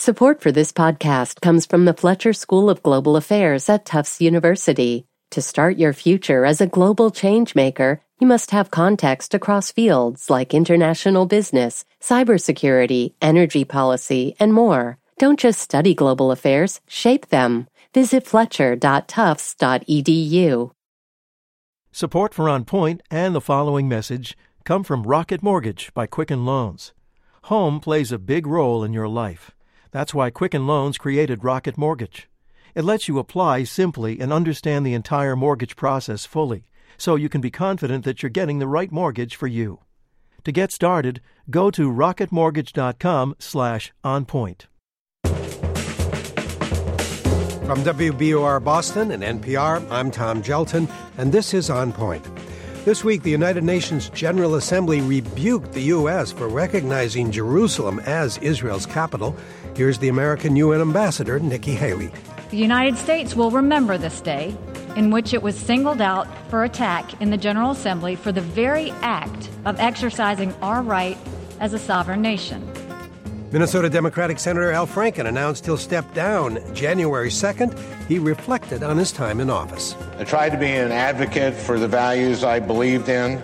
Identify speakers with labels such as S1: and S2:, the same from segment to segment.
S1: Support for this podcast comes from the Fletcher School of Global Affairs at Tufts University. To start your future as a global changemaker, you must have context across fields like international business, cybersecurity, energy policy, and more. Don't just study global affairs, shape them. Visit fletcher.tufts.edu.
S2: Support for On Point and the following message come from Rocket Mortgage by Quicken Loans. Home plays a big role in your life. That's why Quicken Loans created Rocket Mortgage. It lets you apply simply and understand the entire mortgage process fully, so you can be confident that you're getting the right mortgage for you. To get started, go to rocketmortgage.com/onpoint.
S3: From WBUR Boston and NPR, I'm Tom Gelton, and this is On Point. This week, the United Nations General Assembly rebuked the U.S. for recognizing Jerusalem as Israel's capital. Here's the American UN Ambassador, Nikki Haley.
S4: The United States will remember this day in which it was singled out for attack in the General Assembly for the very act of exercising our right as a sovereign nation.
S3: Minnesota Democratic Senator Al Franken announced he'll step down January 2nd. He reflected on his time in office.
S5: I tried to be an advocate for the values I believed in,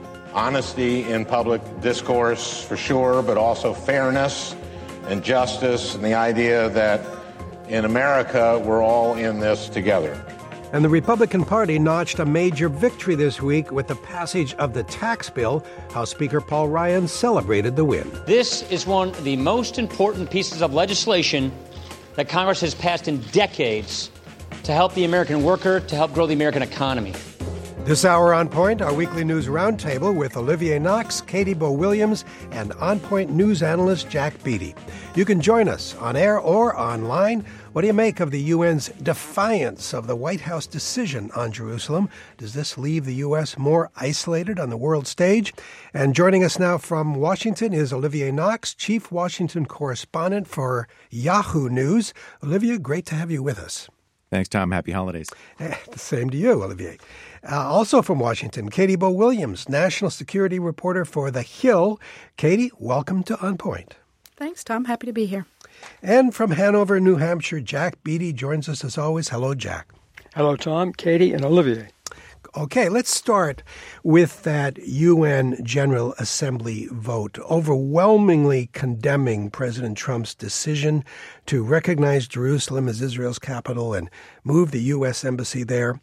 S5: honesty in public discourse for sure, but also fairness and justice and the idea that in America we're all in this together.
S3: And the Republican Party notched a major victory this week with the passage of the tax bill. House Speaker Paul Ryan celebrated the win.
S6: This is one of the most important pieces of legislation that Congress has passed in decades to help the American worker, to help grow the American economy.
S3: This hour On Point, our weekly news roundtable with Olivier Knox, Katie Bowe-Williams, and On Point news analyst Jack Beatty. You can join us on air or online. What do you make of the UN's defiance of the White House decision on Jerusalem? Does this leave the U.S. more isolated on the world stage? And joining us now from Washington is Olivier Knox, Chief Washington Correspondent for Yahoo News. Olivier, great to have you with us.
S7: Thanks, Tom. Happy holidays.
S3: The same to you, Olivier. Also from Washington, Katie Bowe-Williams, National Security Reporter for The Hill. Katie, welcome to On Point.
S8: Thanks, Tom. Happy to be here.
S3: And from Hanover, New Hampshire, Jack Beatty joins us as always. Hello, Jack.
S9: Hello, Tom, Katie, and Olivier.
S3: Okay, let's start with that UN General Assembly vote, overwhelmingly condemning President Trump's decision to recognize Jerusalem as Israel's capital and move the U.S. embassy there.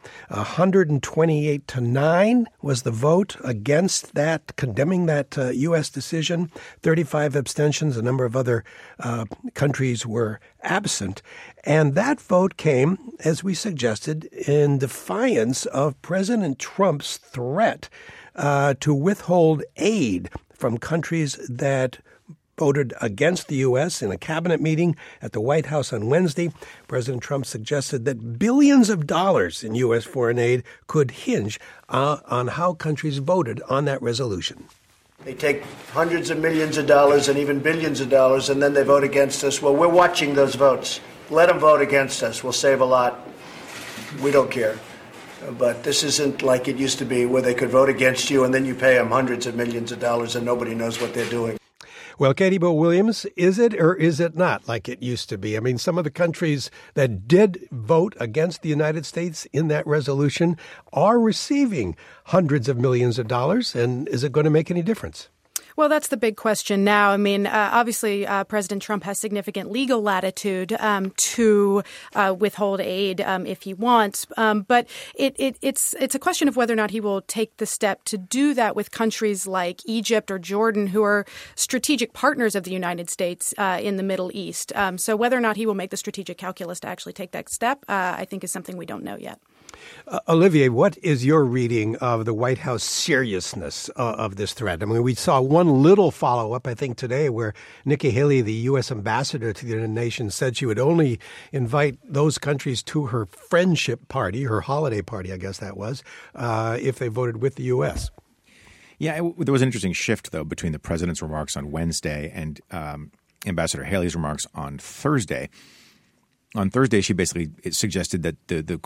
S3: 128-9 was the vote against that, condemning that U.S. decision. 35 abstentions. A number of other countries were absent. And that vote came, as we suggested, in defiance of President Trump's threat to withhold aid from countries that voted against the U.S. in a cabinet meeting at the White House on Wednesday. President Trump suggested that billions of dollars in U.S. foreign aid could hinge on how countries voted on that resolution.
S10: They take hundreds of millions of dollars and even billions of dollars, and then they vote against us. Well, we're watching those votes. Let them vote against us. We'll save a lot. We don't care. But this isn't like it used to be where they could vote against you and then you pay them hundreds of millions of dollars and nobody knows what they're doing.
S3: Well, Katie Bowe-Williams, is it or is it not like it used to be? I mean, some of the countries that did vote against the United States in that resolution are receiving hundreds of millions of dollars. And is it going to make any difference?
S8: Well, that's the big question now. I mean, obviously, President Trump has significant legal latitude to withhold aid if he wants. But it's a question of whether or not he will take the step to do that with countries like Egypt or Jordan, who are strategic partners of the United States in the Middle East. So whether or not he will make the strategic calculus to actually take that step, I think is something we don't know yet.
S3: Olivier, what is your reading of the White House seriousness of this threat? I mean, we saw one little follow-up, I think, today where Nikki Haley, the U.S. ambassador to the United Nations, said she would only invite those countries to her friendship party, her holiday party, I guess that was, if they voted with the U.S.
S7: Yeah, there was an interesting shift, though, between the president's remarks on Wednesday and Ambassador Haley's remarks on Thursday. On Thursday, she basically suggested that the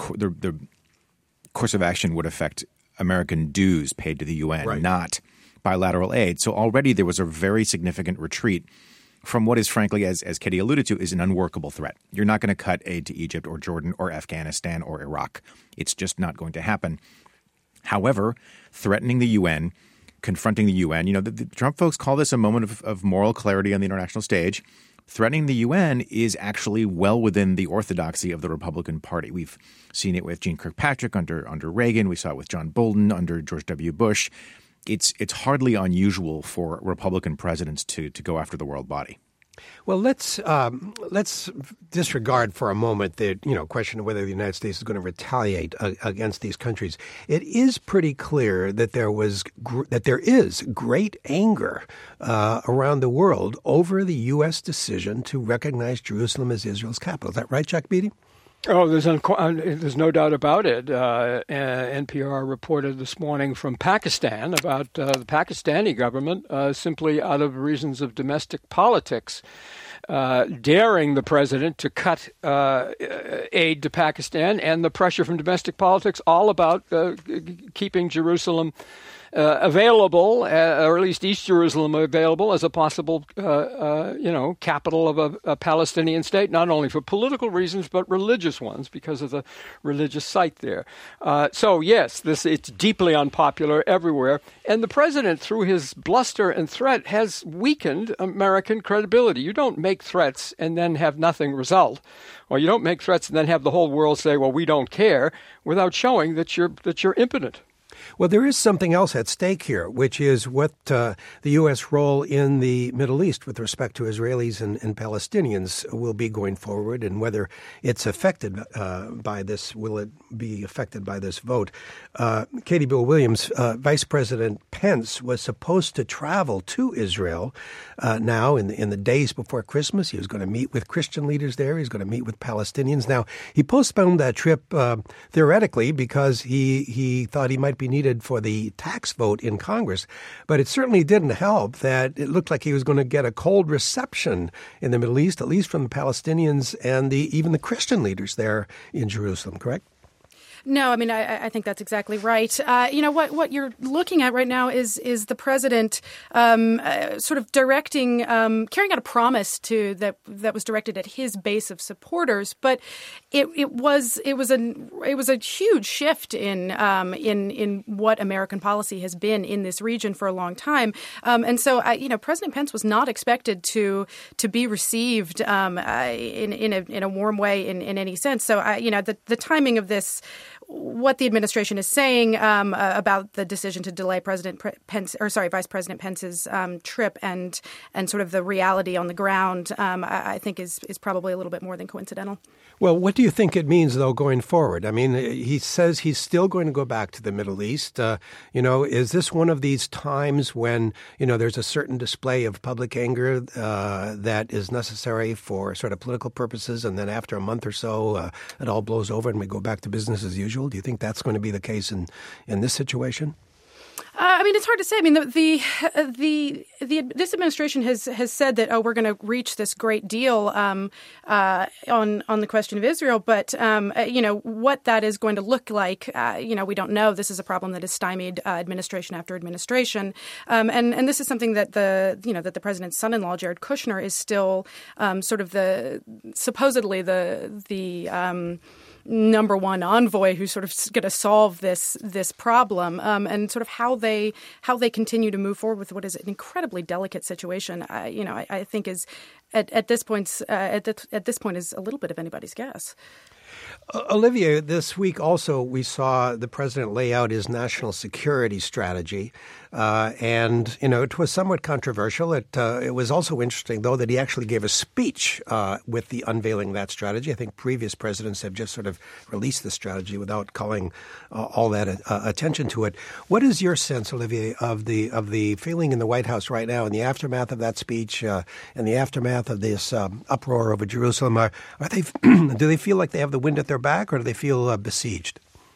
S7: course of action would affect American dues paid to the UN,
S3: right,
S7: not bilateral aid. So already there was a very significant retreat from what is frankly, as Katie alluded to, is an unworkable threat. You're not going to cut aid to Egypt or Jordan or Afghanistan or Iraq. It's just not going to happen. However, threatening the UN, confronting the UN, the Trump folks call this a moment of moral clarity on the international stage. Threatening the UN is actually well within the orthodoxy of the Republican Party. We've seen it with Jeane Kirkpatrick under Reagan. We saw it with John Bolton under George W. Bush. It's hardly unusual for Republican presidents to go after the world body.
S3: Well, let's disregard for a moment the question of whether the United States is going to retaliate against these countries. It is pretty clear that there is great anger around the world over the U.S. decision to recognize Jerusalem as Israel's capital. Is that right, Jack Beatty?
S9: Oh, there's no doubt about it. NPR reported this morning from Pakistan about the Pakistani government simply out of reasons of domestic politics daring the president to cut aid to Pakistan, and the pressure from domestic politics all about keeping Jerusalem available, or at least East Jerusalem available as a possible, capital of a Palestinian state, not only for political reasons but religious ones because of the religious site there. So yes, it's deeply unpopular everywhere, and the president, through his bluster and threat, has weakened American credibility. You don't make threats and then have nothing result, or you don't make threats and then have the whole world say, "Well, we don't care," without showing that you're impotent.
S3: Well, there is something else at stake here, which is what the U.S. role in the Middle East with respect to Israelis and Palestinians will be going forward, and whether it's affected by this. Will it be affected by this vote? Katie Bill Williams, Vice President Pence was supposed to travel to Israel now in the days before Christmas. He was going to meet with Christian leaders there. He's going to meet with Palestinians. Now, he postponed that trip theoretically because he thought he might be needed for the tax vote in Congress. But it certainly didn't help that it looked like he was going to get a cold reception in the Middle East, at least from the Palestinians and even the Christian leaders there in Jerusalem, correct?
S8: No, I mean, I think that's exactly right. What you're looking at right now is the president sort of directing, carrying out a promise that was directed at his base of supporters, but it was a huge shift in what American policy has been in this region for a long time, and so President Pence was not expected to be received in a warm way in any sense. So the timing of this. What the administration is saying about the decision to delay Vice President Pence's trip and sort of the reality on the ground, I think is probably a little bit more than coincidental.
S3: Well, what do you think it means, though, going forward? I mean, he says he's still going to go back to the Middle East. Is this one of these times when, there's a certain display of public anger that is necessary for sort of political purposes, and then after a month or so, it all blows over and we go back to business as usual? Do you think that's going to be the case in this situation?
S8: It's hard to say. I mean, this administration has said that we're going to reach this great deal on the question of Israel, but what that is going to look like, we don't know. This is a problem that has stymied administration after administration, and this is something that the president's son-in-law Jared Kushner is still sort of supposedly the number one envoy who's sort of going to solve this problem, and sort of how they continue to move forward with what is an incredibly delicate situation. I think is at this point is a little bit of anybody's guess.
S3: Olivia, this week also we saw the president lay out his national security strategy, and it was somewhat controversial. It was also interesting, though, that he actually gave a speech with the unveiling of that strategy. I think previous presidents have just sort of released the strategy without calling all that attention to it. What is your sense, Olivia, of the feeling in the White House right now in the aftermath of that speech, in the aftermath of this uproar over Jerusalem? Are they do they feel like they have the wind at their back, or do they feel besieged?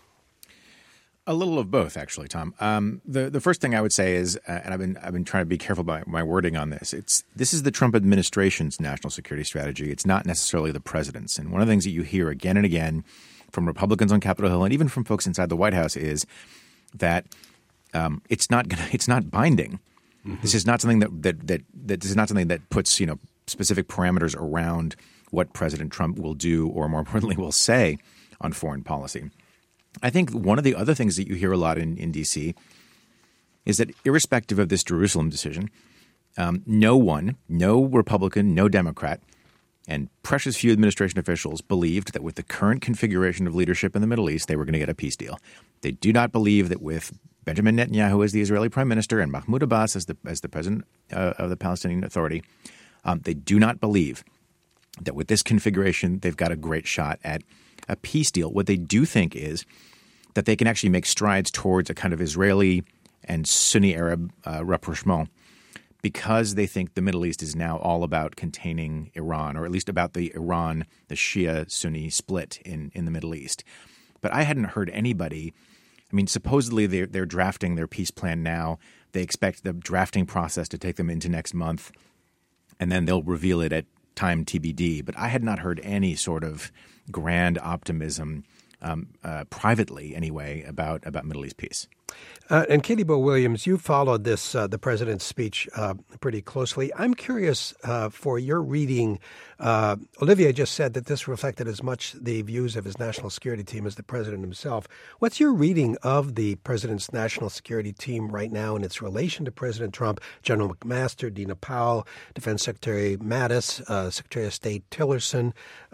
S7: A little of both, actually, Tom. The first thing I would say is, and I've been trying to be careful about my wording on this. This is the Trump administration's national security strategy. It's not necessarily the president's. And one of the things that you hear again and again from Republicans on Capitol Hill and even from folks inside the White House is that it's not binding. Mm-hmm. This is not something that puts specific parameters around what President Trump will do, or more importantly, will say on foreign policy. I think one of the other things that you hear a lot in D.C. is that irrespective of this Jerusalem decision, no Republican, no Democrat, and precious few administration officials believed that with the current configuration of leadership in the Middle East, they were going to get a peace deal. They do not believe that with Benjamin Netanyahu as the Israeli prime minister and Mahmoud Abbas as the president of the Palestinian Authority, they do not believe that with this configuration, they've got a great shot at a peace deal. What they do think is that they can actually make strides towards a kind of Israeli and Sunni Arab rapprochement, because they think the Middle East is now all about containing Iran, or at least about the Shia-Sunni split in the Middle East. But I hadn't heard anybody – I mean, supposedly they're drafting their peace plan now. They expect the drafting process to take them into next month, and then they'll reveal it at time TBD. But I had not heard any sort of grand optimism privately anyway about Middle East peace.
S3: And Katie Bowe-Williams, you followed this the president's speech pretty closely. I'm curious for your reading. Olivier just said that this reflected as much the views of his national security team as the president himself. What's your reading of the president's national security team right now and its relation to President Trump? General McMaster, Dina Powell, Defense Secretary Mattis, Secretary of State Tillerson.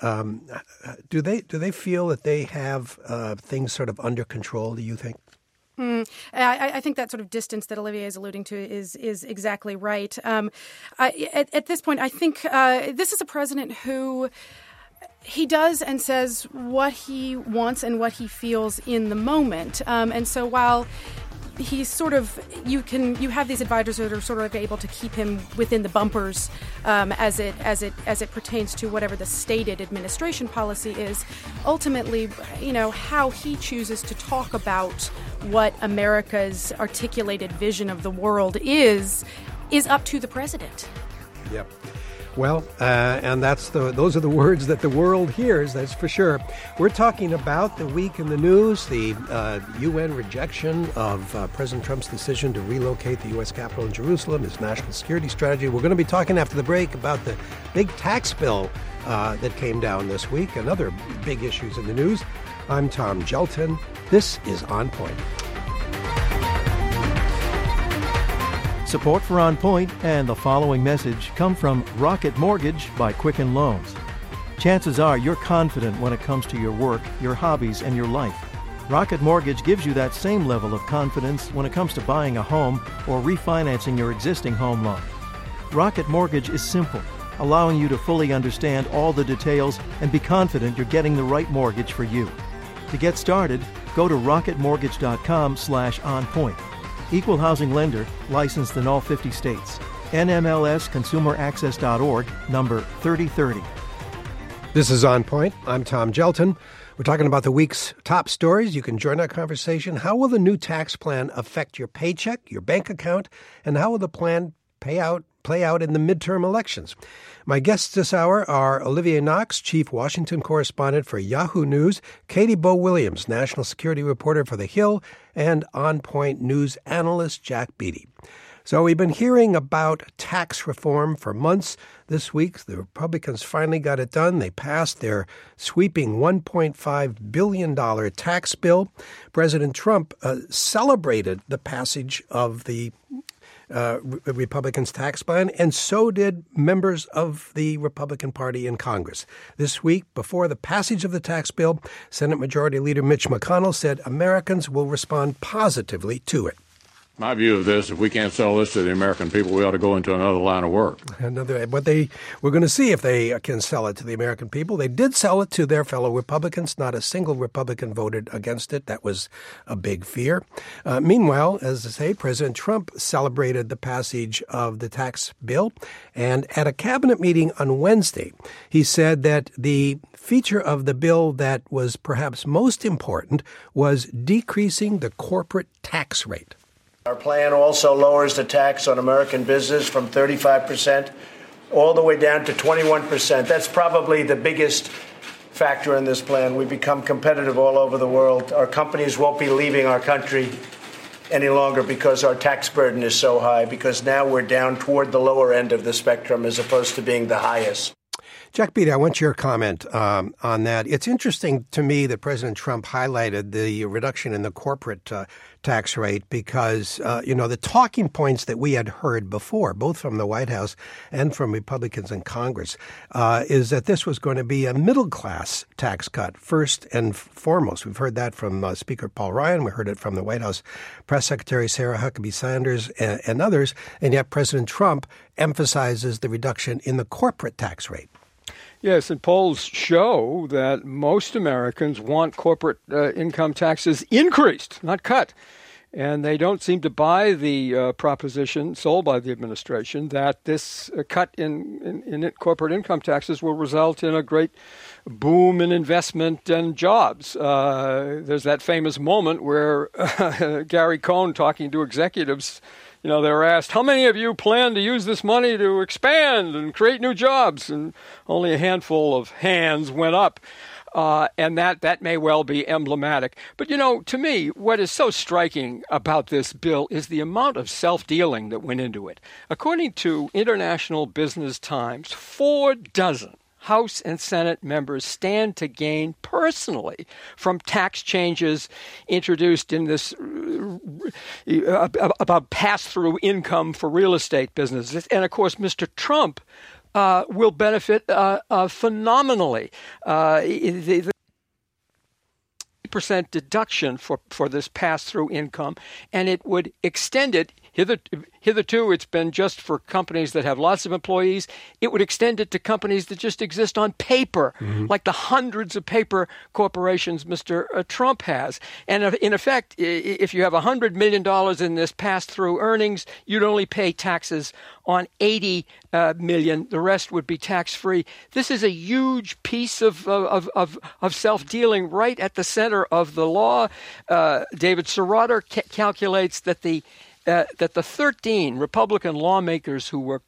S3: Do they feel that they have things sort of under control, do you think?
S8: I think that sort of distance that Olivier is alluding to is exactly right. At this point, I think this is a president who he does and says what he wants and what he feels in the moment. And so while he's sort of you have these advisors that are sort of able to keep him within the bumpers as it pertains to whatever the stated administration policy is. Ultimately, how he chooses to talk about what America's articulated vision of the world is up to the president.
S3: Yep. Well, and those are the words that the world hears, that's for sure. We're talking about the week in the news, the UN rejection of President Trump's decision to relocate the U.S. Capitol in Jerusalem, his national security strategy. We're going to be talking after the break about the big tax bill that came down this week and other big issues in the news. I'm Tom Gelton. This is On Point.
S2: Support for On Point and the following message come from Rocket Mortgage by Quicken Loans. Chances are you're confident when it comes to your work, your hobbies, and your life. Rocket Mortgage gives you that same level of confidence when it comes to buying a home or refinancing your existing home loan. Rocket Mortgage is simple, allowing you to fully understand all the details and be confident you're getting the right mortgage for you. To get started, go to rocketmortgage.com/onpoint. Equal housing lender, licensed in all 50 states. NMLS ConsumerAccess.org, number 3030.
S3: This is On Point. I'm Tom Gelton. We're talking about the week's top stories. You can join our conversation. How will the new tax plan affect your paycheck, your bank account, and how will the plan play out in the midterm elections? My guests this hour are Olivier Knox, Chief Washington Correspondent for Yahoo News, Katie Bowe-Williams, National Security Reporter for The Hill, and On Point News analyst Jack Beatty. So we've been hearing about tax reform for months. This week, the Republicans finally got it done. They passed their sweeping $1.5 billion tax bill. President Trump celebrated the passage of the Republicans' tax plan, and so did members of the Republican Party in Congress. This week, before the passage of the tax bill, Senate Majority Leader Mitch McConnell said Americans will respond positively to it.
S11: My view of this, if we can't sell this to the American people, we ought to go into another line of work.
S3: We're going to see if they can sell it to the American people. They did sell it to their fellow Republicans. Not a single Republican voted against it. That was a big fear. Meanwhile, as I say, President Trump celebrated the passage of the tax bill. And at a cabinet meeting on Wednesday, he said that the feature of the bill that was perhaps most important was decreasing the corporate tax rate.
S10: Our plan also lowers the tax on American business from 35% all the way down to 21%. That's probably the biggest factor in this plan. We become competitive all over the world. Our companies won't be leaving our country. any longer because our tax burden is so high, because now we're down toward the lower end of the spectrum as opposed to being the highest.
S3: Jack Beatty, I want your comment on that. It's interesting to me that President Trump highlighted the reduction in the corporate tax rate because, the talking points that we had heard before, both from the White House and from Republicans in Congress, is that this was going to be a middle-class tax cut, first and foremost. We've heard that from Speaker Paul Ryan. We heard it from the White House Press Secretary Sarah Huckabee Sanders and others. And yet President Trump emphasizes the reduction in the corporate tax rate.
S9: Yes, and polls show that most Americans want corporate income taxes increased, not cut. And they don't seem to buy the proposition sold by the administration that this cut in corporate income taxes will result in a great boom in investment and jobs. There's that famous moment where Gary Cohn, talking to executives, they were asked, how many of you plan to use this money to expand and create new jobs? And only a handful of hands went up. And that may well be emblematic. But, to me, what is so striking about this bill is the amount of self-dealing that went into it. According to International Business Times, 4 dozen House and Senate members stand to gain personally from tax changes introduced in this about pass-through income for real estate businesses. And, of course, Mr. Trump will benefit phenomenally. The 8% deduction for this pass-through income, and it would extend it. Hitherto, it's been just for companies that have lots of employees. It would extend it to companies that just exist on paper, like the hundreds of paper corporations Mr. Trump has. And in effect, if you have $100 million in this pass-through earnings, you'd only pay taxes on $80 million. The rest would be tax-free. This is a huge piece of self-dealing right at the center of the law. David Serotter calculates that the 13 Republican lawmakers who were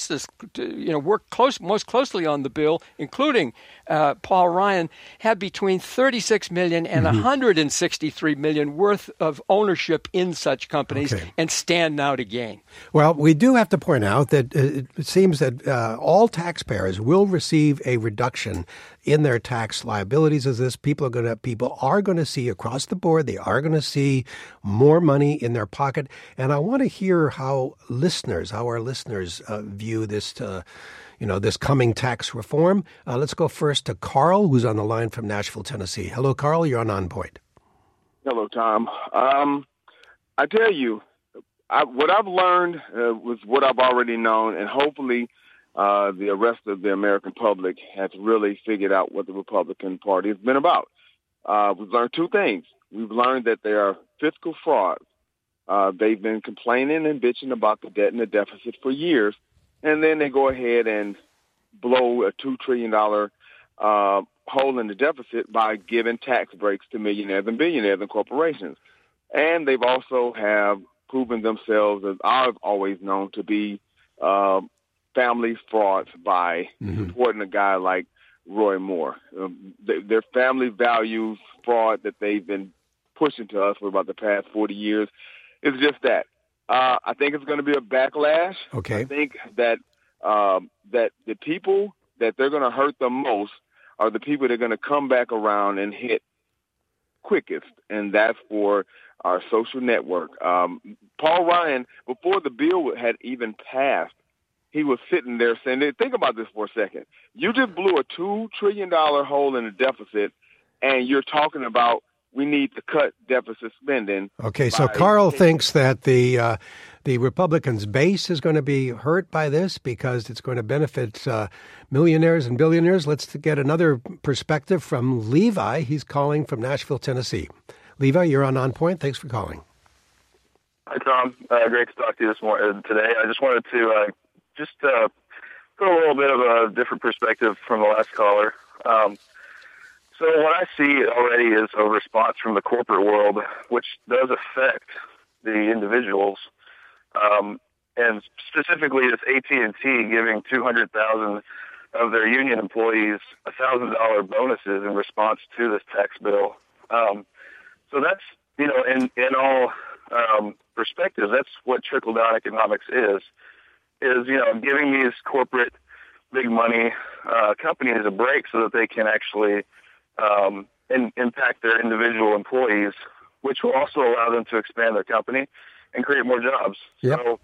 S9: worked most closely on the bill, including Paul Ryan, had between $36 million and $163 million worth of ownership in such companies and stand now to gain.
S3: Well, we do have to point out that it seems that all taxpayers will receive a reduction in their tax liabilities as this. People are going to see across the board, they are going to see more money in their pocket. And I want to hear how our listeners view this, this coming tax reform. Let's go first to Carl, who's on the line from Nashville, Tennessee. Hello, Carl. You're on Point.
S12: Hello, Tom. I tell you, what I've learned was what I've already known, and hopefully the rest of the American public has really figured out what the Republican Party has been about. We've learned 2 things. We've learned that they are fiscal frauds. They've been complaining and bitching about the debt and the deficit for years, and then they go ahead and blow a $2 trillion hole in the deficit by giving tax breaks to millionaires and billionaires and corporations. And they've also have proven themselves, as I've always known, to be family frauds by supporting a guy like Roy Moore. Their family values fraud that they've been pushing to us for about the past 40 years is just that. I think it's going to be a backlash.
S3: Okay.
S12: I think that that the people that they're going to hurt the most are the people that are going to come back around and hit quickest, and that's for our social network. Paul Ryan, before the bill had even passed, he was sitting there saying, think about this for a second. You just blew a $2 trillion hole in the deficit, and you're talking about we need to cut deficit spending.
S3: Okay, so Carl thinks that the Republicans' base is going to be hurt by this because it's going to benefit millionaires and billionaires. Let's get another perspective from Levi. He's calling from Nashville, Tennessee. Levi, you're on Point. Thanks for calling.
S13: Hi, Tom. Great to talk to you today. I just wanted to put a little bit of a different perspective from the last caller. So what I see already is a response from the corporate world, which does affect the individuals, and specifically this AT&T giving 200,000 of their union employees $1,000 bonuses in response to this tax bill. So that's, in all perspectives. That's what trickle-down economics is giving these corporate big money companies a break so that they can actually impact their individual employees, which will also allow them to expand their company and create more jobs.
S3: Yep.
S13: So,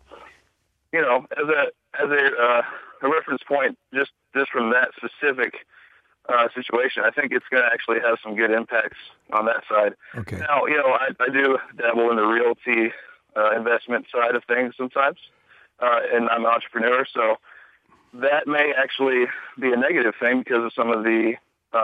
S13: as a reference point, just from that specific situation, I think it's going to actually have some good impacts on that side.
S3: Okay.
S13: Now, I do dabble in the realty investment side of things sometimes, and I'm an entrepreneur, so that may actually be a negative thing because of some of the,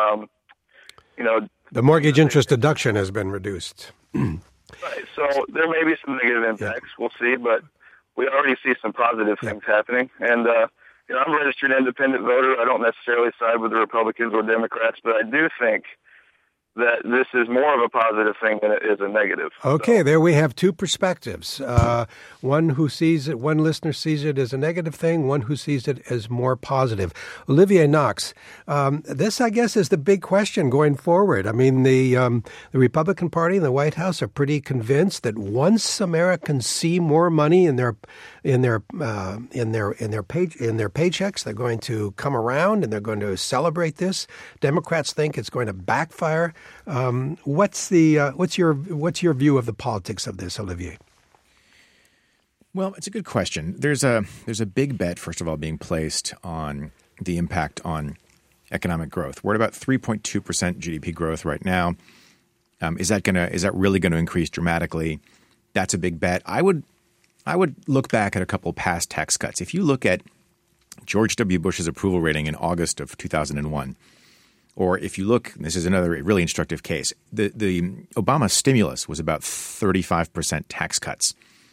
S3: the mortgage interest deduction has been reduced.
S13: Right. So there may be some negative impacts. We'll see, but we already see some positive things happening. And, I'm a registered independent voter. I don't necessarily side with the Republicans or Democrats, but I do think that this is more of a positive thing than it is a negative.
S3: Okay, There we have two perspectives. One listener sees it as a negative thing, one who sees it as more positive. Olivier Knox, this, I guess, is the big question going forward. I mean, the Republican Party and the White House are pretty convinced that once Americans see more money in their paychecks, they're going to come around and they're going to celebrate this. Democrats think it's going to backfire. What's your view of the politics of this, Olivier?
S7: Well, it's a good question. There's a big bet, first of all, being placed on the impact on economic growth. We're at about 3.2% GDP growth right now. Is that really going to increase dramatically? That's a big bet. I would look back at a couple past tax cuts. If you look at George W. Bush's approval rating in August of 2001, or if you look, this is another really instructive case, the Obama stimulus was about 35% tax cuts.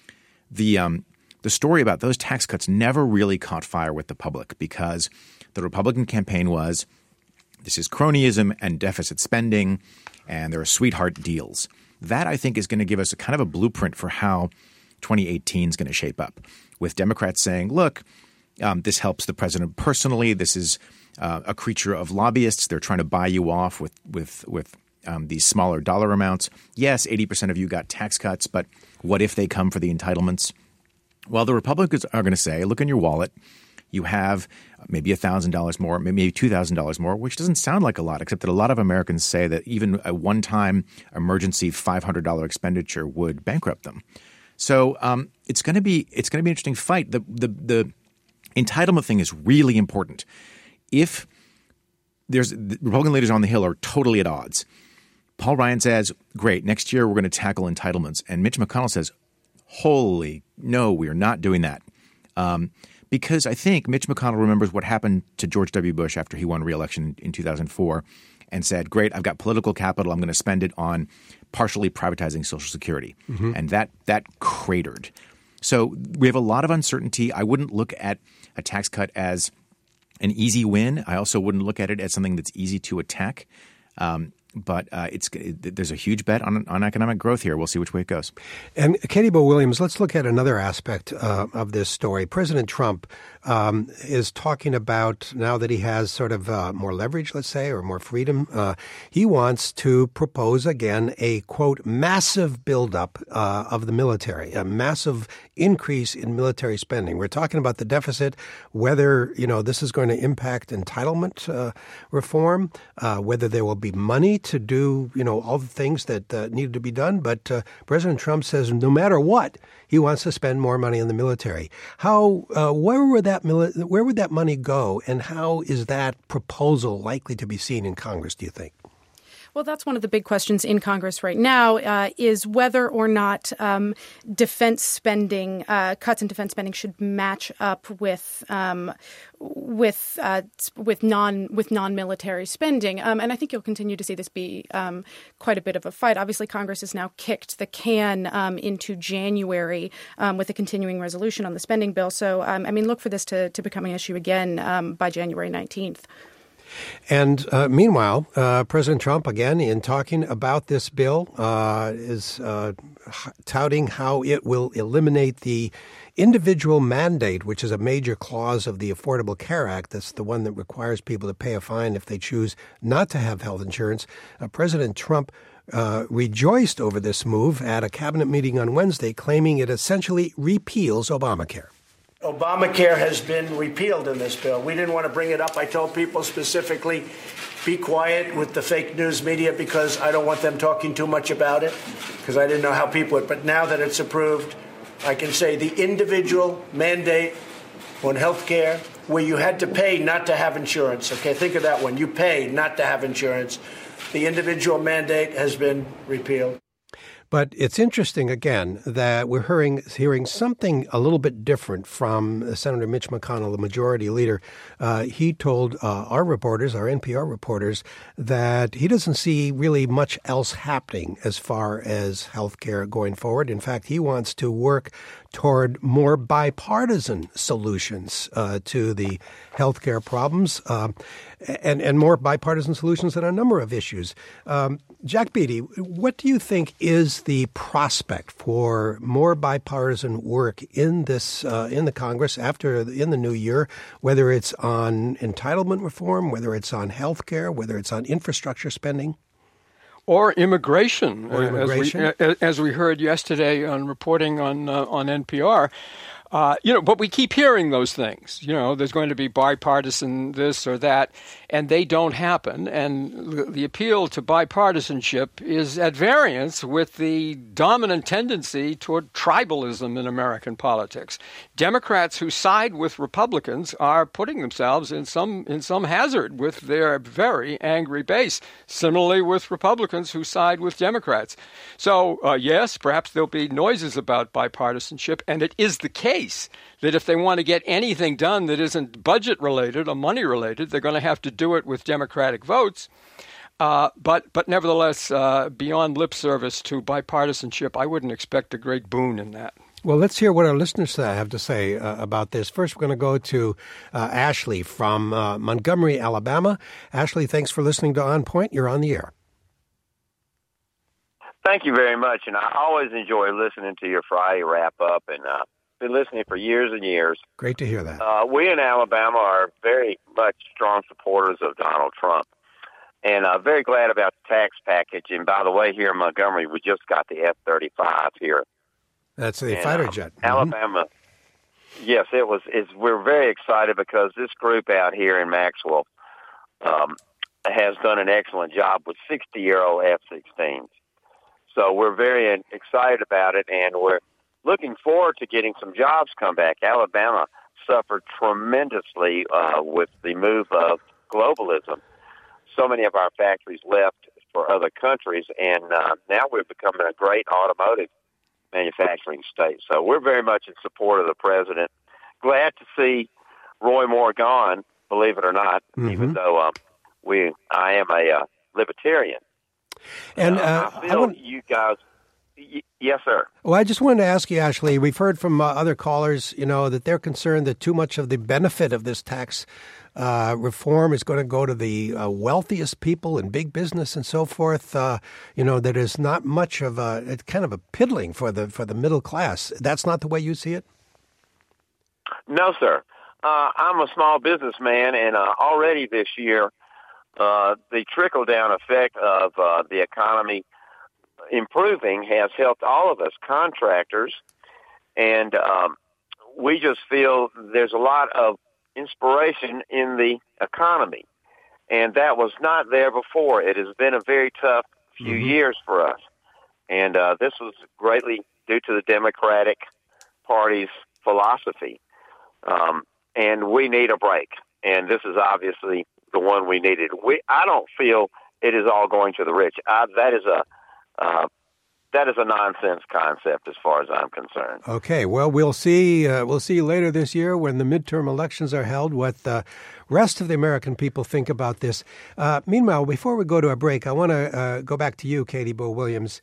S7: The story about those tax cuts never really caught fire with the public because the Republican campaign was, this is cronyism and deficit spending, and there are sweetheart deals. That, I think, is going to give us a kind of a blueprint for how 2018 is going to shape up, with Democrats saying, look, this helps the president personally. This is a creature of lobbyists. They're trying to buy you off with these smaller dollar amounts. Yes, 80% of you got tax cuts, but what if they come for the entitlements? Well, the Republicans are going to say, look in your wallet. You have maybe $1,000 more, maybe $2,000 more, which doesn't sound like a lot, except that a lot of Americans say that even a one-time emergency $500 expenditure would bankrupt them. So it's going to be an interesting fight. The entitlement thing is really important. If the Republican leaders on the Hill are totally at odds, Paul Ryan says, great, next year we're going to tackle entitlements. And Mitch McConnell says, holy no, we are not doing that. Because I think Mitch McConnell remembers what happened to George W. Bush after he won re-election in 2004 and said, great, I've got political capital. I'm going to spend it on partially privatizing Social Security. Mm-hmm. And that cratered. So we have a lot of uncertainty. I wouldn't look at a tax cut as an easy win. I also wouldn't look at it as something that's easy to attack. But there's a huge bet on economic growth here. We'll see which way it goes.
S3: And Katie Bo Williams, let's look at another aspect of this story. President Trump is talking about, now that he has sort of more leverage, let's say, or more freedom, he wants to propose again a, quote, massive buildup of the military, a massive increase in military spending. We're talking about the deficit, whether, this is going to impact entitlement reform, whether there will be money to do, all the things that needed to be done. But President Trump says no matter what, he wants to spend more money in the military. Where would that money go, and how is that proposal likely to be seen in Congress, do you think?
S8: Well, that's one of the big questions in Congress right now, is whether or not defense spending, cuts in defense spending, should match up with non-military spending. And I think you'll continue to see this be quite a bit of a fight. Obviously, Congress has now kicked the can into January with a continuing resolution on the spending bill. So, look for this to become an issue again by January 19th.
S3: And meanwhile, President Trump, again, in talking about this bill, is touting how it will eliminate the individual mandate, which is a major clause of the Affordable Care Act. That's the one that requires people to pay a fine if they choose not to have health insurance. President Trump rejoiced over this move at a cabinet meeting on Wednesday, claiming it essentially repeals Obamacare.
S10: Obamacare has been repealed in this bill. We didn't want to bring it up. I told people specifically, be quiet with the fake news media because I don't want them talking too much about it because I didn't know how people would. But now that it's approved, I can say the individual mandate on health care where you had to pay not to have insurance. Okay, think of that one. You pay not to have insurance. The individual mandate has been repealed.
S3: But it's interesting, again, that we're hearing something a little bit different from Senator Mitch McConnell, the majority leader. He told our reporters, our NPR reporters, that he doesn't see really much else happening as far as health care going forward. In fact, he wants to work toward more bipartisan solutions to the health care problems and more bipartisan solutions on a number of issues. Jack Beatty, what do you think is the prospect for more bipartisan work in this in the Congress in the new year, whether it's on entitlement reform, whether it's on health care, whether it's on infrastructure spending?
S9: Or immigration, as we heard yesterday on reporting on NPR. But we keep hearing those things. There's going to be bipartisan this or that, and they don't happen. And the appeal to bipartisanship is at variance with the dominant tendency toward tribalism in American politics. Democrats who side with Republicans are putting themselves in some hazard with their very angry base. Similarly with Republicans who side with Democrats. So, yes, perhaps there'll be noises about bipartisanship, and it is the case that if they want to get anything done that isn't budget-related or money-related, they're going to have to do it with Democratic votes. But nevertheless, beyond lip service to bipartisanship, I wouldn't expect a great boon in that.
S3: Well, let's hear what our listeners have to say about this. First, we're going to go to Ashley from Montgomery, Alabama. Ashley, thanks for listening to On Point. You're on the air.
S14: Thank you very much, and I always enjoy listening to your Friday wrap-up, and been listening for years and years.
S3: Great to hear that.
S14: We in Alabama are very much strong supporters of Donald Trump, and very glad about the tax package. And by the way, here in Montgomery, we just got the F-35 here.
S3: That's the fighter jet.
S14: Alabama, yes, it was. We're very excited because this group out here in Maxwell has done an excellent job with 60-year-old F-16s. So we're very excited about it, and we're looking forward to getting some jobs come back. Alabama suffered tremendously with the move of globalism. So many of our factories left for other countries, and now we're becoming a great automotive manufacturing state. So we're very much in support of the president. Glad to see Roy Moore gone, believe it or not, even though I am a libertarian.
S3: And
S14: I feel you guys... Yes, sir.
S3: Well, I just wanted to ask you, Ashley, we've heard from other callers, that they're concerned that too much of the benefit of this tax reform is going to go to the wealthiest people in big business and so forth, that is not much of it's kind of a piddling for the middle class. That's not the way you see it?
S14: No, sir. I'm a small businessman, and already this year, the trickle-down effect of the economy improving has helped all of us, contractors, and we just feel there's a lot of inspiration in the economy, and that was not there before. It has been a very tough few years for us, and this was greatly due to the Democratic Party's philosophy, and we need a break, and this is obviously the one we needed. I don't feel it is all going to the rich. That is a nonsense concept as far as I'm concerned.
S3: Okay, well, we'll see later this year when the midterm elections are held what the rest of the American people think about this. Meanwhile, before we go to a break, I want to go back to you, Katie Bo Williams.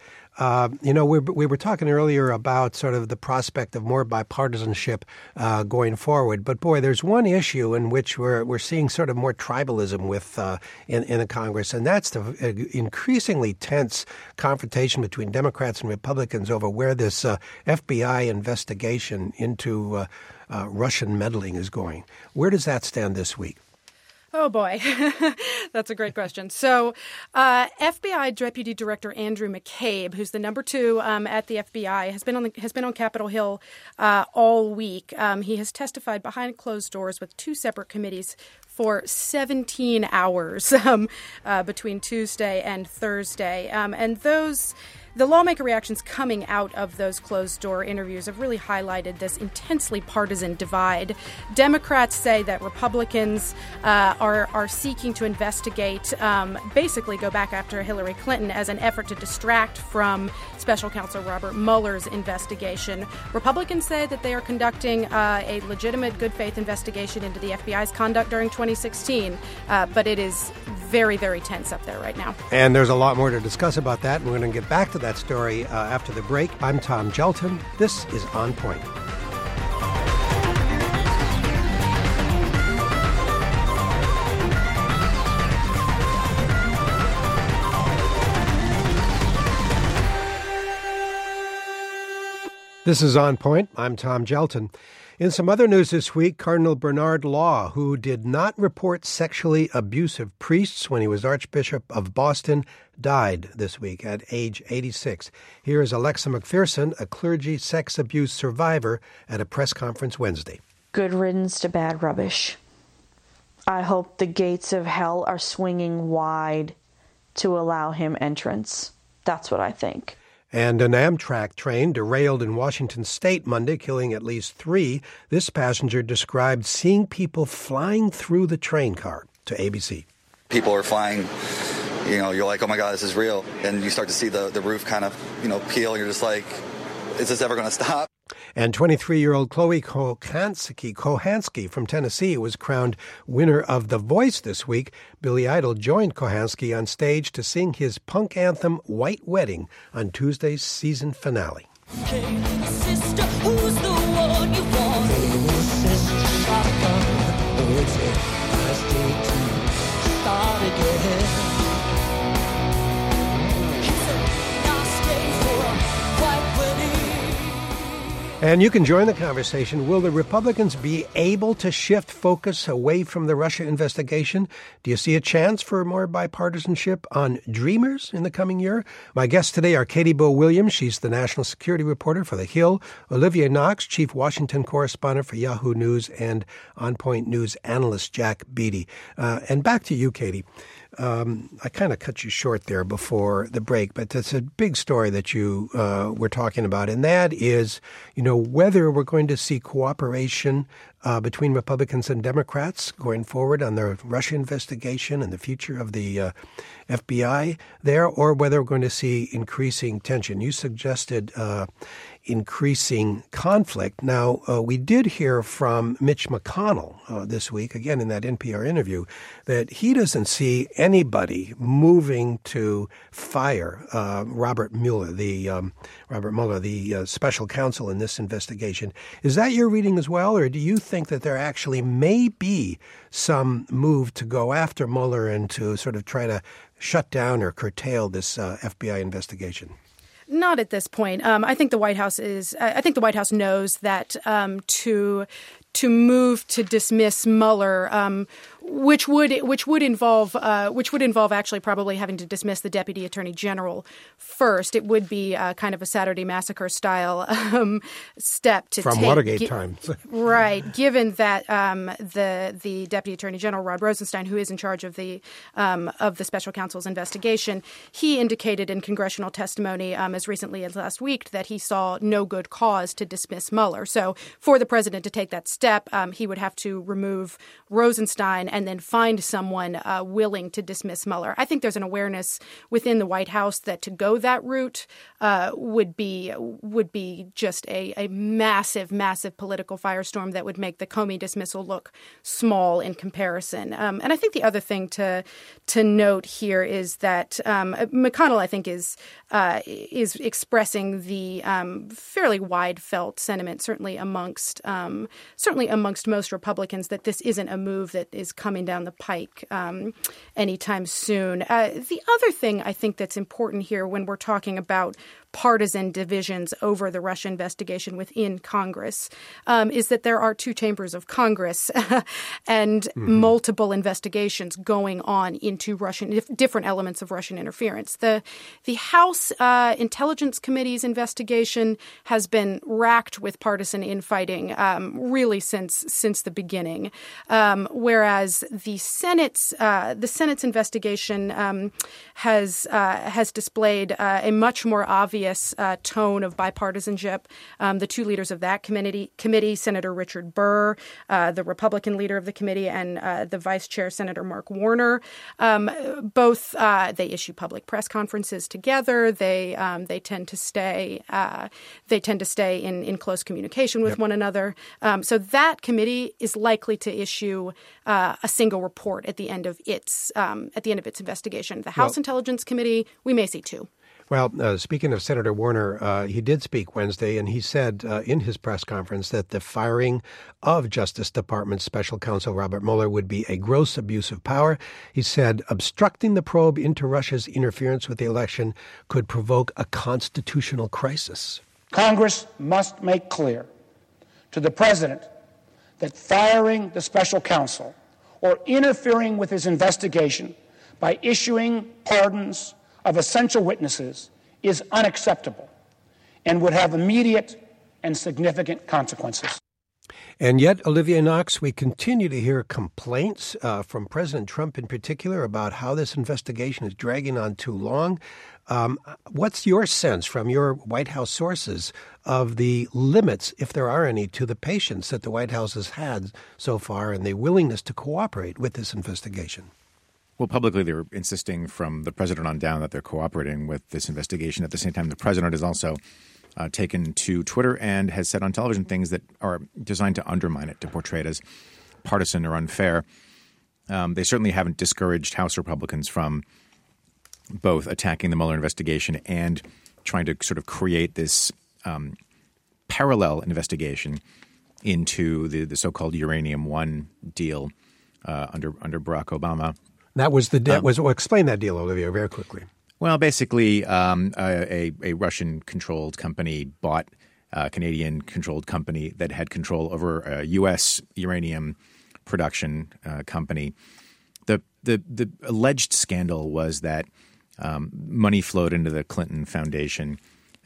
S3: We were talking earlier about sort of the prospect of more bipartisanship going forward. But boy, there's one issue in which we're seeing sort of more tribalism with in the Congress, and that's the increasingly tense confrontation between Democrats and Republicans over where this FBI investigation into Russian meddling is going. Where does that stand this week?
S8: Oh, boy. That's a great question. So FBI Deputy Director Andrew McCabe, who's the number 2 at the FBI, has been on Capitol Hill all week. He has testified behind closed doors with 2 separate committees for 17 hours between Tuesday and Thursday. And the lawmaker reactions coming out of those closed-door interviews have really highlighted this intensely partisan divide. Democrats say that Republicans are seeking to investigate, basically go back after Hillary Clinton as an effort to distract from Special Counsel Robert Mueller's investigation. Republicans say that they are conducting a legitimate good-faith investigation into the FBI's conduct during 2016, but it is very, very tense up there right now.
S3: And there's a lot more to discuss about that, and we're going to get back to that story after the break. I'm Tom Gelton. This is On Point. This is On Point. I'm Tom Gelton. In some other news this week, Cardinal Bernard Law, who did not report sexually abusive priests when he was Archbishop of Boston, died this week at age 86. Here is Alexa McPherson, a clergy sex abuse survivor, at a press conference Wednesday.
S15: Good riddance to bad rubbish. I hope the gates of hell are swinging wide to allow him entrance. That's what I think.
S3: And an Amtrak train derailed in Washington state Monday, killing at least 3. This passenger described seeing people flying through the train car to ABC.
S16: People are flying, you're like, oh my God, this is real. And you start to see the roof kind of, peel. You're just like, is this ever going to stop?
S3: And 23-year-old Chloe Kohansky from Tennessee was crowned winner of The Voice this week. Billy Idol joined Kohansky on stage to sing his punk anthem, White Wedding, on Tuesday's season finale.
S17: Hey, sister, who's the one you want? Hey, sister, shotgun. Oh, it's a nice day to start again.
S3: And you can join the conversation. Will the Republicans be able to shift focus away from the Russia investigation? Do you see a chance for more bipartisanship on Dreamers in the coming year? My guests today are Katie Bo Williams. She's the national security reporter for The Hill. Olivia Knox, chief Washington correspondent for Yahoo News, and On Point News analyst Jack Beatty. And back to you, Katie. I kind of cut you short there before the break, but it's a big story that you were talking about, and that is, whether we're going to see cooperation between Republicans and Democrats going forward on the Russia investigation and the future of the FBI there, or whether we're going to see increasing tension. You suggested increasing conflict. Now, we did hear from Mitch McConnell this week, again in that NPR interview, that he doesn't see anybody moving to fire Robert Mueller, the special counsel in this investigation. Is that your reading as well, or do you think that there actually may be some move to go after Mueller and to sort of try to shut down or curtail this FBI investigation?
S8: Not at this point. I think the White House knows that to move to dismiss Mueller, which would involve actually probably having to dismiss the Deputy Attorney General first. It would be kind of a Saturday Massacre style step to take.
S3: From Watergate times.
S8: Right. Given that the Deputy Attorney General, Rod Rosenstein, who is in charge of the special counsel's investigation, he indicated in congressional testimony as recently as last week that he saw no good cause to dismiss Mueller. So for the president to take that step, he would have to remove Rosenstein and then find someone willing to dismiss Mueller. I think there's an awareness within the White House that to go that route would be just a massive, massive political firestorm that would make the Comey dismissal look small in comparison. And I think the other thing to note here is that McConnell, I think, is expressing the fairly wide felt sentiment, certainly amongst most Republicans, that this isn't a move that is coming down the pike anytime soon. The other thing I think that's important here when we're talking about partisan divisions over the Russia investigation within Congress is that there are two chambers of Congress and multiple investigations going on into different elements of Russian interference. The House Intelligence Committee's investigation has been racked with partisan infighting really since the beginning, whereas the Senate's investigation has displayed a much more obvious tone of bipartisanship. The two leaders of that committee, Senator Richard Burr, the Republican leader of the committee, and the vice chair, Senator Mark Warner, both they issue public press conferences together. They tend to stay in close communication with one another. So that committee is likely to issue a single report at the end of its investigation. The House Intelligence Committee, we may see two.
S3: Well, speaking of Senator Warner, he did speak Wednesday, and he said in his press conference that the firing of Justice Department Special Counsel Robert Mueller would be a gross abuse of power. He said obstructing the probe into Russia's interference with the election could provoke a constitutional crisis.
S18: Congress must make clear to the president that firing the special counsel or interfering with his investigation by issuing pardons of essential witnesses is unacceptable and would have immediate and significant consequences.
S3: And yet, Olivia Knox, we continue to hear complaints from President Trump in particular about how this investigation is dragging on too long. What's your sense from your White House sources of the limits, if there are any, to the patience that the White House has had so far and the willingness to cooperate with this investigation?
S7: Well, publicly, they're insisting from the president on down that they're cooperating with this investigation. At the same time, the president has also taken to Twitter and has said on television things that are designed to undermine it, to portray it as partisan or unfair. They certainly haven't discouraged House Republicans from both attacking the Mueller investigation and trying to sort of create this parallel investigation into the so-called Uranium One deal under Barack Obama.
S3: That was explain that deal, Olivia, very quickly.
S7: Well, basically, a Russian-controlled company bought a Canadian-controlled company that had control over a U.S. uranium production company. The alleged scandal was that money flowed into the Clinton Foundation,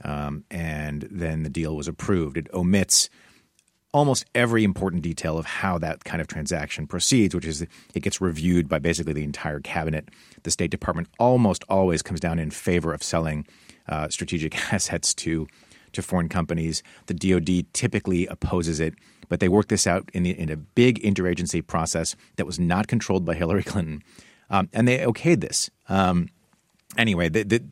S7: and then the deal was approved. It omits almost every important detail of how that kind of transaction proceeds, which is it gets reviewed by basically the entire cabinet. The State Department almost always comes down in favor of selling strategic assets to foreign companies. The DOD typically opposes it, but they worked this out in a big interagency process that was not controlled by Hillary Clinton, and they okayed this. Anyway,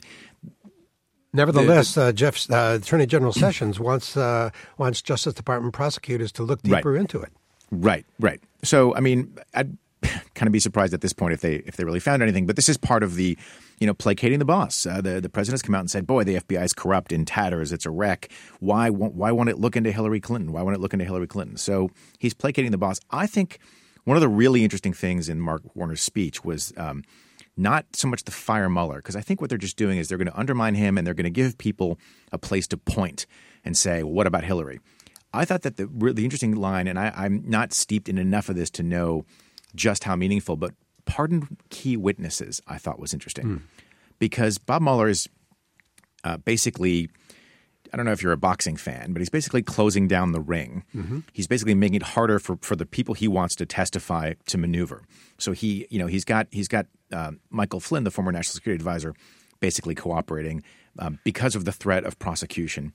S3: Nevertheless, Attorney General Sessions wants Justice Department prosecutors to look deeper into it.
S7: Right. So, I mean, I'd kind of be surprised at this point if they really found anything. But this is part of the, placating the boss. The president's come out and said, "Boy, the FBI is corrupt, in tatters. It's a wreck. Why won't it look into Hillary Clinton? Why won't it look into Hillary Clinton?" So he's placating the boss. I think one of the really interesting things in Mark Warner's speech was not so much the fire Mueller, because I think what they're just doing is they're going to undermine him and they're going to give people a place to point and say, well, what about Hillary? I thought that the interesting line, and I'm not steeped in enough of this to know just how meaningful, but pardon key witnesses I thought was interesting. Because Bob Mueller is basically – I don't know if you're a boxing fan, but he's basically closing down the ring. Mm-hmm. He's basically making it harder for the people he wants to testify to maneuver. So he's got Michael Flynn, the former National Security Advisor, basically cooperating because of the threat of prosecution.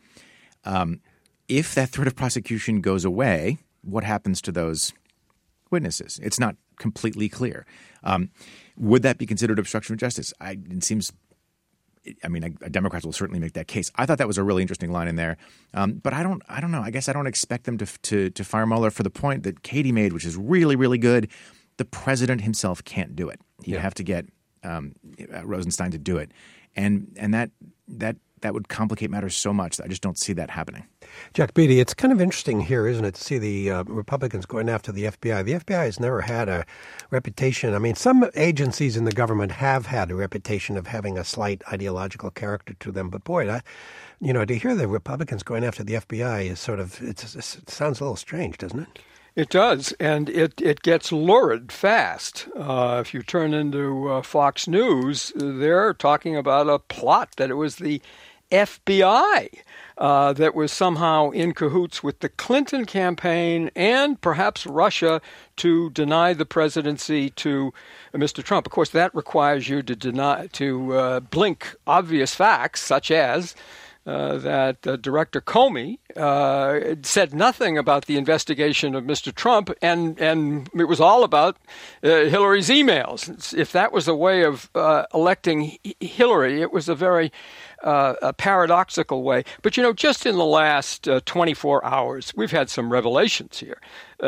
S7: If that threat of prosecution goes away, what happens to those witnesses? It's not completely clear. Would that be considered obstruction of justice? It seems. Democrats will certainly make that case. I thought that was a really interesting line in there, but I don't know. I guess I don't expect them to fire Mueller for the point that Katie made, which is really, really good. The president himself can't do it. He'd have to get Rosenstein to do it, and that would complicate matters so much that I just don't see that happening.
S3: Jack Beatty, it's kind of interesting here, isn't it, to see the Republicans going after the FBI. The FBI has never had a reputation. I mean, some agencies in the government have had a reputation of having a slight ideological character to them. But boy, to hear the Republicans going after the FBI is it sounds a little strange, doesn't it?
S9: It does, and it gets lurid fast. If you turn into Fox News, they're talking about a plot that it was the FBI that was somehow in cahoots with the Clinton campaign and perhaps Russia to deny the presidency to Mr. Trump. Of course, that requires you to blink obvious facts, such as that Director Comey said nothing about the investigation of Mr. Trump, and it was all about Hillary's emails. If that was a way of electing Hillary, it was a very paradoxical way. But, just in the last 24 hours, we've had some revelations here.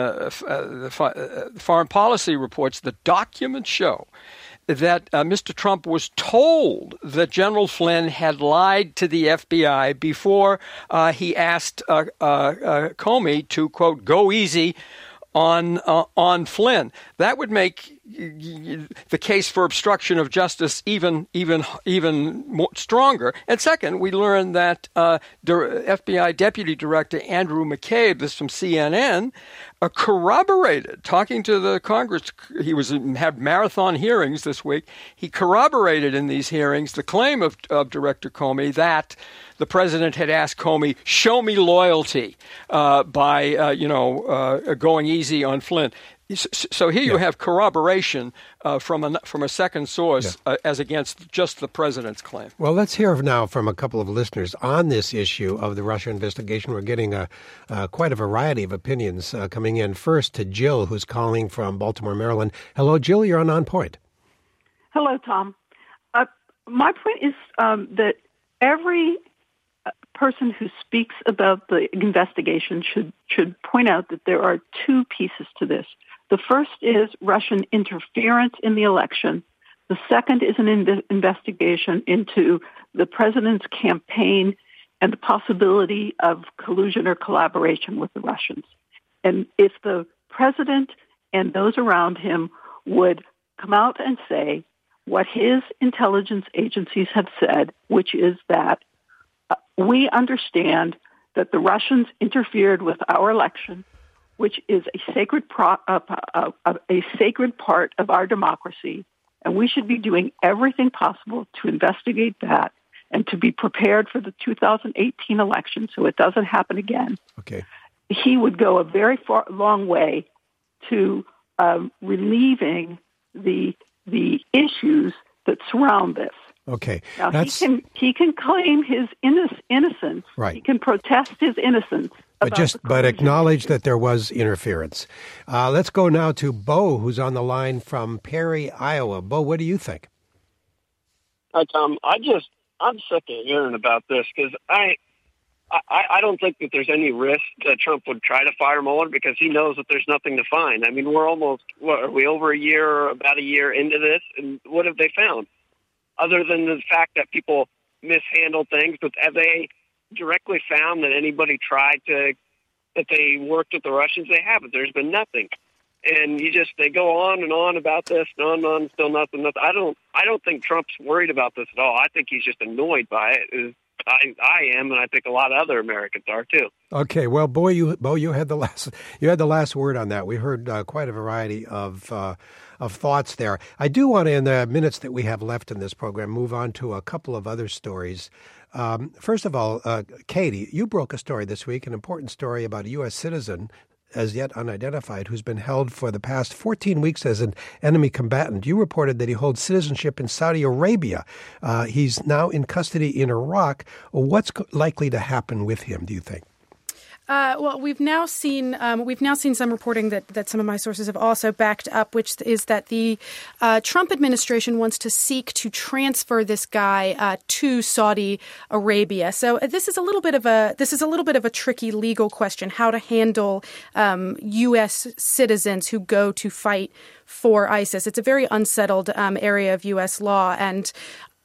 S9: The foreign policy reports, the documents show that Mr. Trump was told that General Flynn had lied to the FBI before he asked Comey to, quote, go easy on Flynn. That would make the case for obstruction of justice even more stronger. And second, we learned that FBI Deputy Director Andrew McCabe, this from CNN, corroborated, talking to the Congress. He had marathon hearings this week. He corroborated in these hearings the claim of Director Comey that the president had asked Comey, show me loyalty by going easy on Flynn. So here you have corroboration from a second source as against just the president's claim.
S3: Well, let's hear now from a couple of listeners on this issue of the Russia investigation. We're getting quite a variety of opinions coming in. First to Jill, who's calling from Baltimore, Maryland. Hello, Jill. You're on Point.
S19: Hello, Tom. My point is that every person who speaks about the investigation should point out that there are two pieces to this. The first is Russian interference in the election. The second is an investigation into the president's campaign and the possibility of collusion or collaboration with the Russians. And if the president and those around him would come out and say what his intelligence agencies have said, which is that we understand that the Russians interfered with our election, which is a sacred part of our democracy, and we should be doing everything possible to investigate that and to be prepared for the 2018 election so it doesn't happen again.
S3: Okay.
S19: He would go a very long way to relieving the issues that surround this.
S3: Okay.
S19: Now, he can claim his innocence.
S3: Right.
S19: He can protest his innocence.
S3: But acknowledge that there was interference. Let's go now to Bo, who's on the line from Perry, Iowa. Bo, what do you think?
S20: Hi, Tom. I'm sick of hearing about this because I don't think that there's any risk that Trump would try to fire Mueller because he knows that there's nothing to find. I mean, we're almost, are we over about a year into this? And what have they found? Other than the fact that people mishandle things, but have they directly found that anybody that they worked with the Russians? They haven't. There's been nothing. And they go on and on about this, and on, still nothing. I don't think Trump's worried about this at all. I think he's just annoyed by it. I am, and I think a lot of other Americans are too.
S3: Okay, well, Bo, you had the last word on that. We heard quite a variety of thoughts there. I do want to, in the minutes that we have left in this program, move on to a couple of other stories. First of all, Katie, you broke a story this week, an important story about a U.S. citizen, as yet unidentified, who's been held for the past 14 weeks as an enemy combatant. You reported that he holds citizenship in Saudi Arabia. He's now in custody in Iraq. What's likely to happen with him, do you think?
S8: Well, we've now seen some reporting that some of my sources have also backed up, which is that the Trump administration wants to seek to transfer this guy to Saudi Arabia. So this is a little bit of a tricky legal question: how to handle U.S. citizens who go to fight for ISIS. It's a very unsettled area of U.S. law, and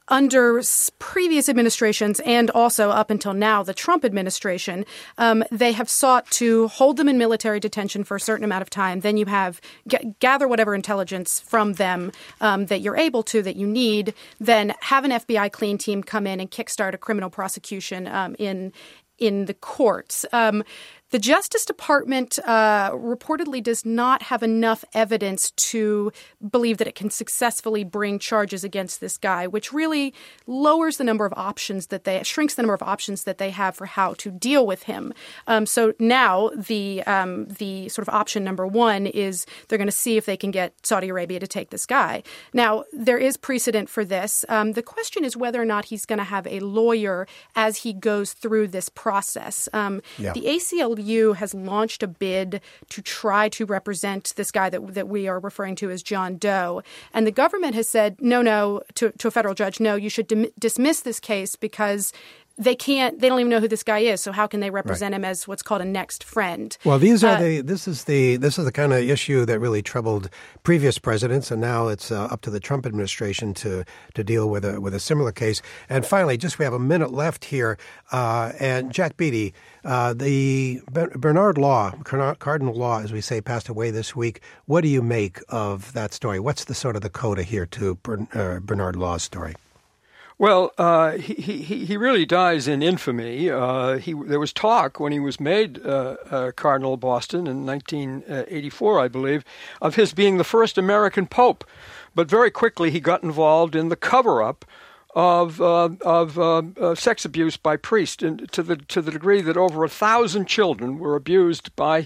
S8: under previous administrations and also up until now, the Trump administration, they have sought to hold them in military detention for a certain amount of time. Then you have gather whatever intelligence from them that you're able to, that you need, then have an FBI clean team come in and kickstart a criminal prosecution in the courts. The Justice Department reportedly does not have enough evidence to believe that it can successfully bring charges against this guy, which really lowers the number of options shrinks the number of options that they have for how to deal with him. So now the sort of option number one is they're going to see if they can get Saudi Arabia to take this guy. Now, there is precedent for this. The question is whether or not he's going to have a lawyer as he goes through this process. The ACLU has launched a bid to try to represent this guy that we are referring to as John Doe. And the government has said, no, to a federal judge, no, you should dismiss this case because they don't even know who this guy is. So how can they represent him as what's called a next friend? Well, this is the kind of issue that really troubled previous presidents, and now it's up to the Trump administration to deal with a similar case. And finally, we have a minute left here, and Jack Beatty, the Bernard Law, Cardinal Law, as we say, passed away this week. What do you make of that story? What's the sort of the coda here to Bernard Law's story?
S9: Well, he really dies in infamy. There was talk when he was made Cardinal of Boston in 1984, I believe, of his being the first American pope. But very quickly he got involved in the cover-up of sex abuse by priests, and to the degree that over 1,000 children were abused by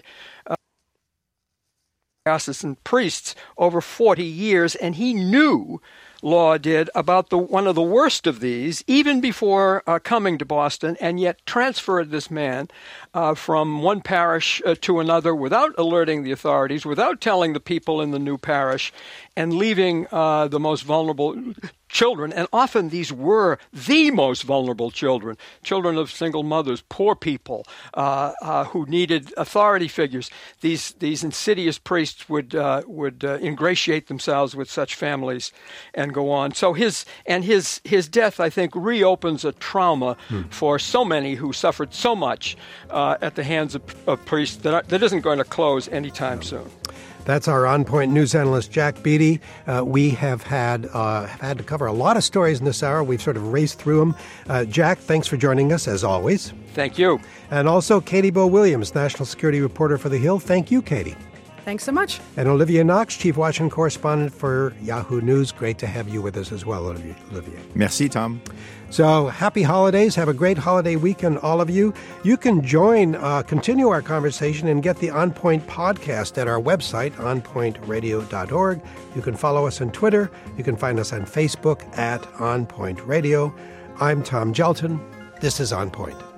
S9: diocesan priests over 40 years, and he knew. Law did about one of the worst of these, even before coming to Boston, and yet transferred this man from one parish to another without alerting the authorities, without telling the people in the new parish, and leaving the most vulnerable children, and often these were the most vulnerable children of single mothers, poor people who needed authority figures. These insidious priests would ingratiate themselves with such families and go on. So his death, I think, reopens a trauma for so many who suffered so much at the hands of priests that isn't going to close anytime soon.
S3: That's our On Point news analyst, Jack Beatty. We have had to cover a lot of stories in this hour. We've sort of raced through them. Jack, thanks for joining us, as always.
S9: Thank you.
S3: And also Katie Bowe-Williams, national security reporter for The Hill. Thank you, Katie.
S8: Thanks so much.
S3: And Olivia Knox, chief Washington correspondent for Yahoo News. Great to have you with us as well, Olivia.
S7: Merci, Tom.
S3: So happy holidays. Have a great holiday weekend, all of you. You can continue our conversation and get the On Point podcast at our website, onpointradio.org. You can follow us on Twitter. You can find us on Facebook at On Point Radio. I'm Tom Gelton. This is On Point.